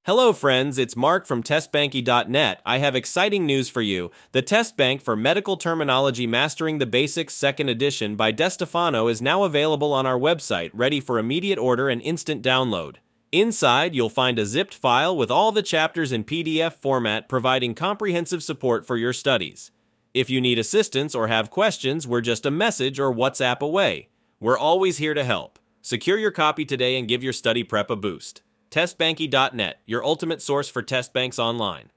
Hello friends, it's Mark from TestBanky.net. I have exciting news for you. The Test Bank for Medical Terminology Mastering the Basics 2nd Edition by DeStefano is now available on our website, ready for immediate order and instant download. Inside, you'll find a zipped file with all the chapters in PDF format, providing comprehensive support for your studies. If you need assistance or have questions, we're just a message or WhatsApp away. We're always here to help. Secure your copy today and give your study prep a boost. TestBanky.net, your ultimate source for test banks online.